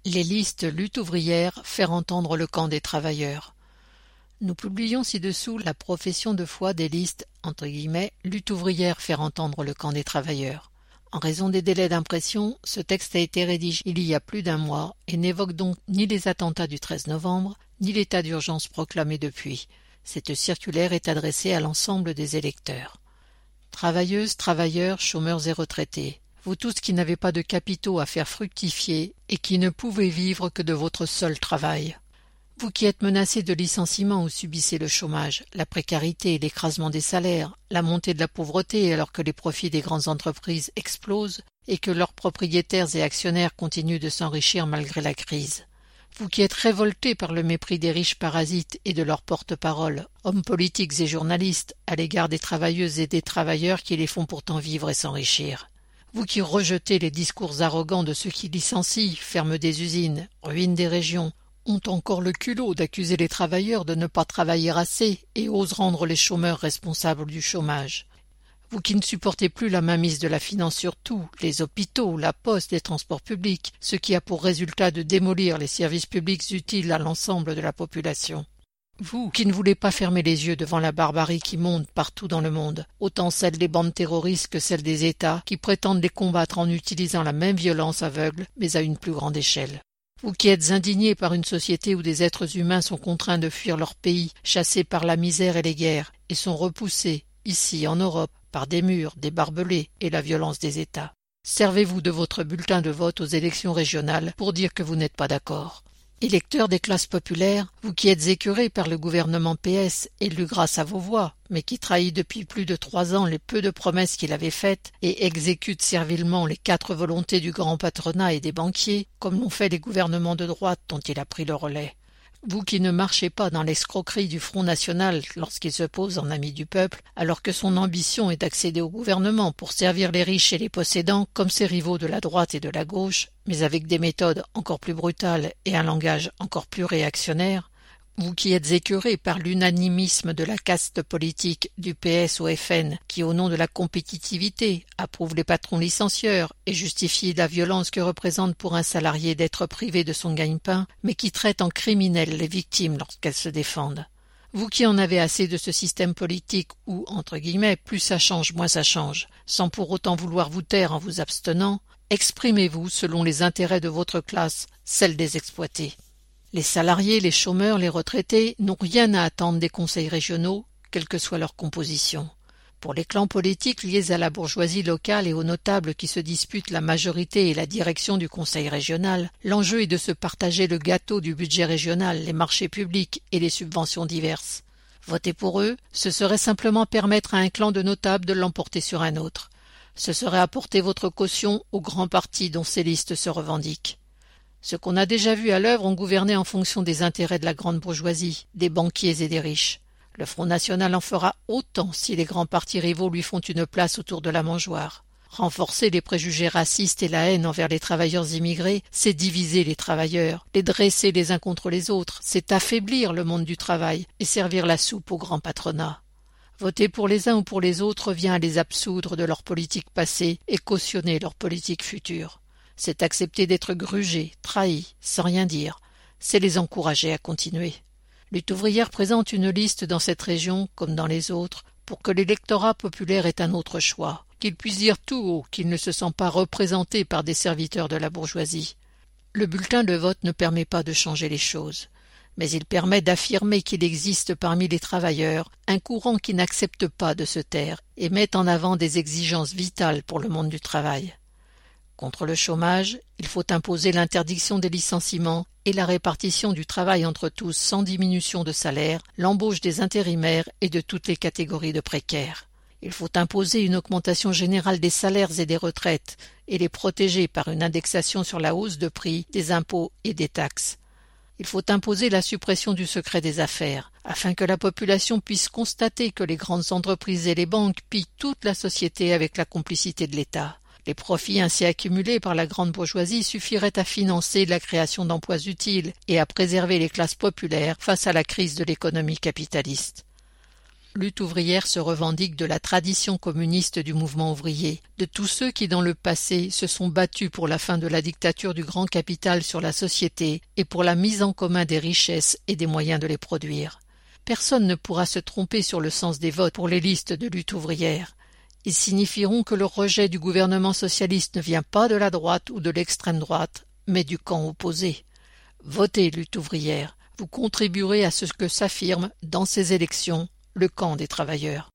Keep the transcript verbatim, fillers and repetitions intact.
Les listes lutte ouvrière, faire entendre le camp des travailleurs. Nous publions ci-dessous la profession de foi des listes entre guillemets, lutte ouvrière, faire entendre le camp des travailleurs. En raison des délais d'impression, ce texte a été rédigé il y a plus d'un mois et n'évoque donc ni les attentats du treize novembre, ni l'état d'urgence proclamé depuis. Cette circulaire est adressée à l'ensemble des électeurs. Travailleuses, travailleurs, chômeurs et retraités, vous tous qui n'avez pas de capitaux à faire fructifier et qui ne pouvez vivre que de votre seul travail. Vous qui êtes menacés de licenciement ou subissez le chômage, la précarité, l'écrasement des salaires, la montée de la pauvreté alors que les profits des grandes entreprises explosent et que leurs propriétaires et actionnaires continuent de s'enrichir malgré la crise. Vous qui êtes révoltés par le mépris des riches parasites et de leurs porte-parole, hommes politiques et journalistes, à l'égard des travailleuses et des travailleurs qui les font pourtant vivre et s'enrichir. Vous qui rejetez les discours arrogants de ceux qui licencient, ferment des usines, ruinent des régions, ont encore le culot d'accuser les travailleurs de ne pas travailler assez et osent rendre les chômeurs responsables du chômage. Vous qui ne supportez plus la mainmise de la finance sur tout, les hôpitaux, la poste, les transports publics, ce qui a pour résultat de démolir les services publics utiles à l'ensemble de la population. Vous qui ne voulez pas fermer les yeux devant la barbarie qui monte partout dans le monde, autant celle des bandes terroristes que celle des États qui prétendent les combattre en utilisant la même violence aveugle, mais à une plus grande échelle. Vous qui êtes indignés par une société où des êtres humains sont contraints de fuir leur pays, chassés par la misère et les guerres, et sont repoussés, ici en Europe, par des murs, des barbelés et la violence des États. Servez-vous de votre bulletin de vote aux élections régionales pour dire que vous n'êtes pas d'accord. Électeurs des classes populaires, vous qui êtes écœurés par le gouvernement P S, élu grâce à vos voix, mais qui trahit depuis plus de trois ans les peu de promesses qu'il avait faites et exécute servilement les quatre volontés du grand patronat et des banquiers, comme l'ont fait les gouvernements de droite dont il a pris le relais. Vous qui ne marchez pas dans l'escroquerie du Front National lorsqu'il se pose en ami du peuple, alors que son ambition est d'accéder au gouvernement pour servir les riches et les possédants comme ses rivaux de la droite et de la gauche, mais avec des méthodes encore plus brutales et un langage encore plus réactionnaire, vous qui êtes écœurés par l'unanimisme de la caste politique du P S au F N, qui au nom de la compétitivité approuve les patrons licencieurs et justifie la violence que représente pour un salarié d'être privé de son gagne-pain, mais qui traite en criminels les victimes lorsqu'elles se défendent. Vous qui en avez assez de ce système politique où, entre guillemets, plus ça change, moins ça change, sans pour autant vouloir vous taire en vous abstenant, exprimez-vous selon les intérêts de votre classe, celle des exploités. Les salariés, les chômeurs, les retraités n'ont rien à attendre des conseils régionaux, quelle que soit leur composition. Pour les clans politiques liés à la bourgeoisie locale et aux notables qui se disputent la majorité et la direction du conseil régional, l'enjeu est de se partager le gâteau du budget régional, les marchés publics et les subventions diverses. Voter pour eux, ce serait simplement permettre à un clan de notables de l'emporter sur un autre. Ce serait apporter votre caution au grand parti dont ces listes se revendiquent. Ce qu'on a déjà vu à l'œuvre ont gouverné en fonction des intérêts de la grande bourgeoisie, des banquiers et des riches. Le Front National en fera autant si les grands partis rivaux lui font une place autour de la mangeoire. Renforcer les préjugés racistes et la haine envers les travailleurs immigrés, c'est diviser les travailleurs, les dresser les uns contre les autres, c'est affaiblir le monde du travail et servir la soupe au grand patronat. Voter pour les uns ou pour les autres revient à les absoudre de leur politique passée et cautionner leur politique future. C'est accepter d'être grugés, trahis, sans rien dire. C'est les encourager à continuer. Lutte ouvrière présente une liste dans cette région, comme dans les autres, pour que l'électorat populaire ait un autre choix, qu'il puisse dire tout haut qu'il ne se sent pas représenté par des serviteurs de la bourgeoisie. Le bulletin de vote ne permet pas de changer les choses, mais il permet d'affirmer qu'il existe parmi les travailleurs un courant qui n'accepte pas de se taire et met en avant des exigences vitales pour le monde du travail. Contre le chômage, il faut imposer l'interdiction des licenciements et la répartition du travail entre tous sans diminution de salaire, l'embauche des intérimaires et de toutes les catégories de précaires. Il faut imposer une augmentation générale des salaires et des retraites et les protéger par une indexation sur la hausse de prix, des impôts et des taxes. Il faut imposer la suppression du secret des affaires, afin que la population puisse constater que les grandes entreprises et les banques pillent toute la société avec la complicité de l'État. Les profits ainsi accumulés par la grande bourgeoisie suffiraient à financer la création d'emplois utiles et à préserver les classes populaires face à la crise de l'économie capitaliste. Lutte ouvrière se revendique de la tradition communiste du mouvement ouvrier, de tous ceux qui dans le passé se sont battus pour la fin de la dictature du grand capital sur la société et pour la mise en commun des richesses et des moyens de les produire. Personne ne pourra se tromper sur le sens des votes pour les listes de lutte ouvrière. Ils signifieront que le rejet du gouvernement socialiste ne vient pas de la droite ou de l'extrême droite, mais du camp opposé. Votez lutte ouvrière, vous contribuerez à ce que s'affirme, dans ces élections, le camp des travailleurs.